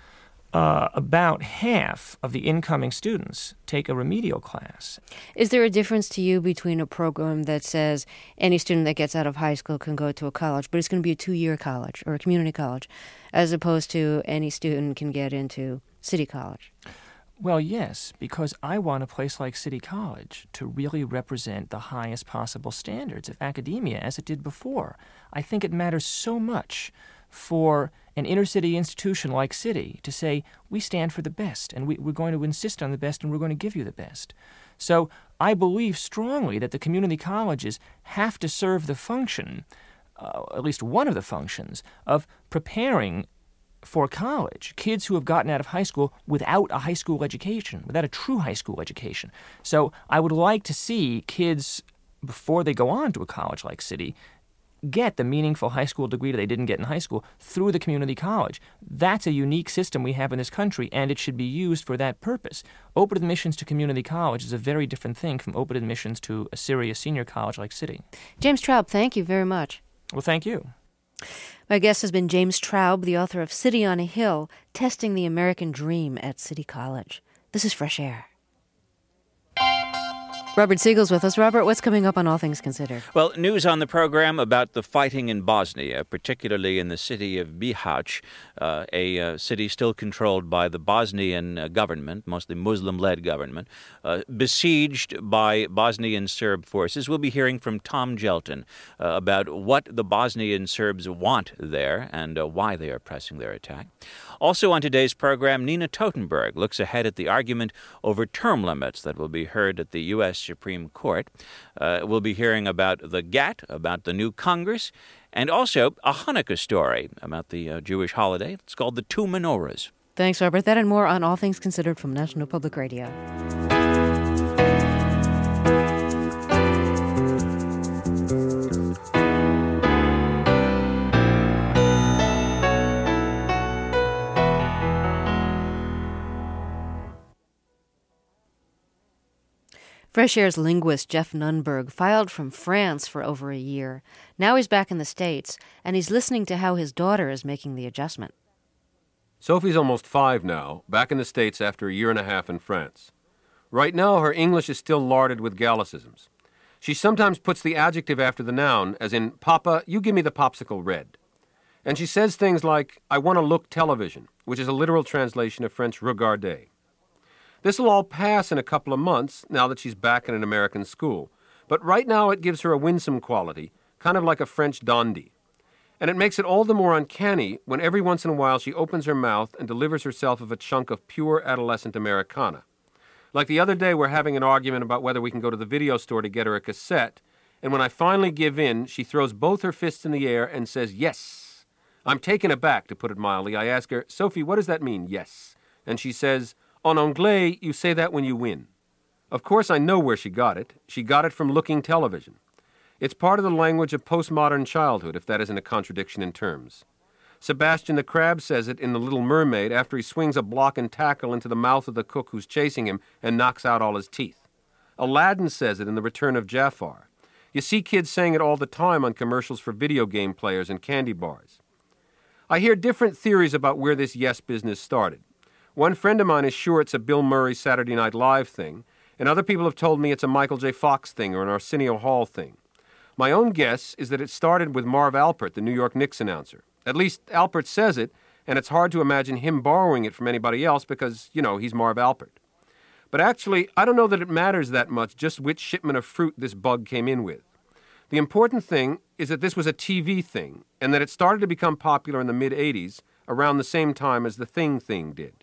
about half of the incoming students take a remedial class. Is there a difference to you between a program that says any student that gets out of high school can go to a college, but it's going to be a 2-year college or a community college, as opposed to any student can get into City College? Well, yes, because I want a place like City College to really represent the highest possible standards of academia as it did before. I think it matters so much for an inner-city institution like City to say, we stand for the best, and we're going to insist on the best, and we're going to give you the best. So I believe strongly that the community colleges have to serve the function, at least one of the functions, of preparing for college kids who have gotten out of high school without a high school education, without a true high school education. So I would like to see kids, before they go on to a college like City, get the meaningful high school degree that they didn't get in high school through the community college. That's a unique system we have in this country, and it should be used for that purpose. Open admissions to community college is a very different thing from open admissions to a serious senior college like City. James Traub, thank you very much. Well, thank you. My guest has been James Traub, the author of City on a Hill, Testing the American Dream at City College. This is Fresh Air. Robert Siegel's with us. Robert, what's coming up on All Things Considered? Well, news on the program about the fighting in Bosnia, particularly in the city of Bihać, a city still controlled by the Bosnian government, mostly Muslim-led government, besieged by Bosnian Serb forces. We'll be hearing from Tom Gelton about what the Bosnian Serbs want there and why they are pressing their attack. Also on today's program, Nina Totenberg looks ahead at the argument over term limits that will be heard at the U.S. Supreme Court. We'll be hearing about the GATT, about the new Congress, and also a Hanukkah story about the Jewish holiday. It's called the Two Menorahs. Thanks, Robert. That and more on All Things Considered from National Public Radio. Fresh Air's linguist Jeff Nunberg filed from France for over a year. Now he's back in the States, and he's listening to how his daughter is making the adjustment. Sophie's almost 5 now, back in the States after a year and a half in France. Right now, her English is still larded with Gallicisms. She sometimes puts the adjective after the noun, as in, Papa, you give me the popsicle red. And she says things like, I want to look television, which is a literal translation of French regarder. This will all pass in a couple of months, now that she's back in an American school. But right now it gives her a winsome quality, kind of like a French dandy. And it makes it all the more uncanny when every once in a while she opens her mouth and delivers herself of a chunk of pure adolescent Americana. Like the other day, we're having an argument about whether we can go to the video store to get her a cassette, and when I finally give in, she throws both her fists in the air and says, yes. I'm taken aback, to put it mildly. I ask her, Sophie, what does that mean, yes? And she says, en anglais, you say that when you win. Of course, I know where she got it. She got it from looking television. It's part of the language of postmodern childhood, if that isn't a contradiction in terms. Sebastian the Crab says it in The Little Mermaid after he swings a block and tackle into the mouth of the cook who's chasing him and knocks out all his teeth. Aladdin says it in The Return of Jafar. You see kids saying it all the time on commercials for video game players and candy bars. I hear different theories about where this yes business started. One friend of mine is sure it's a Bill Murray Saturday Night Live thing, and other people have told me it's a Michael J. Fox thing or an Arsenio Hall thing. My own guess is that it started with Marv Alpert, the New York Knicks announcer. At least Alpert says it, and it's hard to imagine him borrowing it from anybody else because, he's Marv Alpert. But actually, I don't know that it matters that much just which shipment of fruit this bug came in with. The important thing is that this was a TV thing, and that it started to become popular in the mid-'80s, around the same time as the Thing did.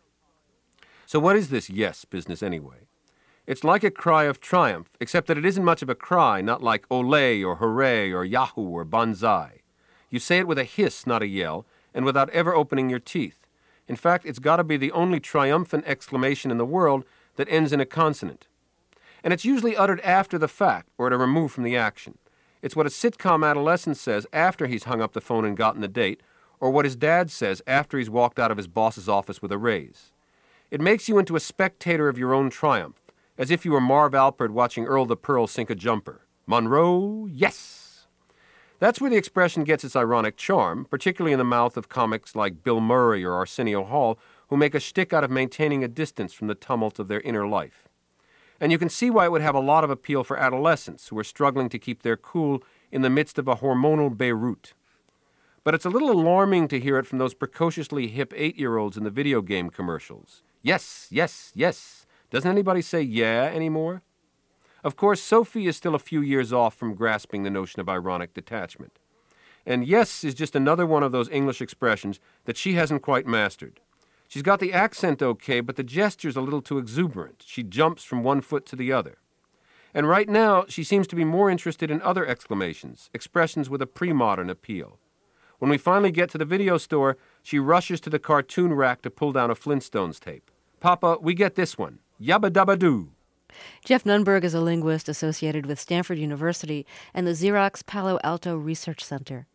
So what is this yes business anyway? It's like a cry of triumph, except that it isn't much of a cry, not like Olé or Hooray or Yahoo or Banzai. You say it with a hiss, not a yell, and without ever opening your teeth. In fact, it's got to be the only triumphant exclamation in the world that ends in a consonant. And it's usually uttered after the fact, or at a remove from the action. It's what a sitcom adolescent says after he's hung up the phone and gotten the date, or what his dad says after he's walked out of his boss's office with a raise. It makes you into a spectator of your own triumph, as if you were Marv Alpert watching Earl the Pearl sink a jumper. Monroe, yes! That's where the expression gets its ironic charm, particularly in the mouth of comics like Bill Murray or Arsenio Hall, who make a shtick out of maintaining a distance from the tumult of their inner life. And you can see why it would have a lot of appeal for adolescents who are struggling to keep their cool in the midst of a hormonal Beirut. But it's a little alarming to hear it from those precociously hip 8-year-olds in the video game commercials. Yes, yes, yes. Doesn't anybody say yeah anymore? Of course, Sophie is still a few years off from grasping the notion of ironic detachment. And yes is just another one of those English expressions that she hasn't quite mastered. She's got the accent okay, but the gesture's a little too exuberant. She jumps from one foot to the other. And right now, she seems to be more interested in other exclamations, expressions with a pre-modern appeal. When we finally get to the video store, she rushes to the cartoon rack to pull down a Flintstones tape. Papa, we get this one. Yabba dabba doo. Jeff Nunberg is a linguist associated with Stanford University and the Xerox Palo Alto Research Center.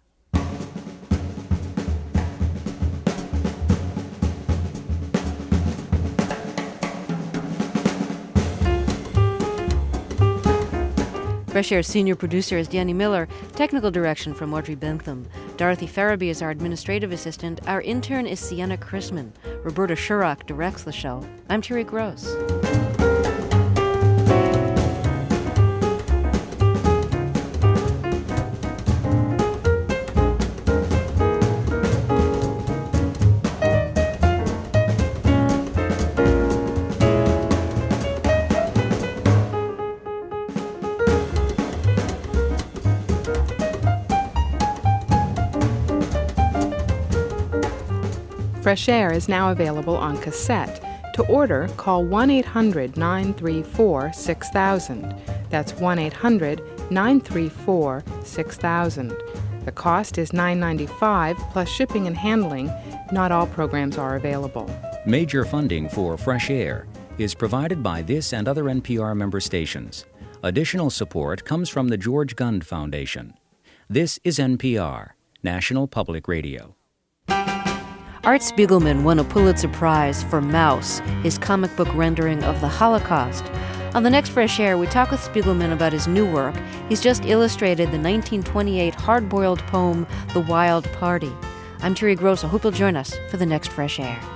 Fresh Air's senior producer is Danny Miller, technical direction from Audrey Bentham. Dorothy Farabee is our administrative assistant. Our intern is Sienna Chrisman. Roberta Shurrock directs the show. I'm Terry Gross. Fresh Air is now available on cassette. To order, call 1-800-934-6000. That's 1-800-934-6000. The cost is $9.95 plus shipping and handling. Not all programs are available. Major funding for Fresh Air is provided by this and other NPR member stations. Additional support comes from the George Gund Foundation. This is NPR, National Public Radio. Art Spiegelman won a Pulitzer Prize for Mouse, his comic book rendering of the Holocaust. On the next Fresh Air, we talk with Spiegelman about his new work. He's just illustrated the 1928 hard-boiled poem, The Wild Party. I'm Terry Gross. I hope you'll join us for the next Fresh Air.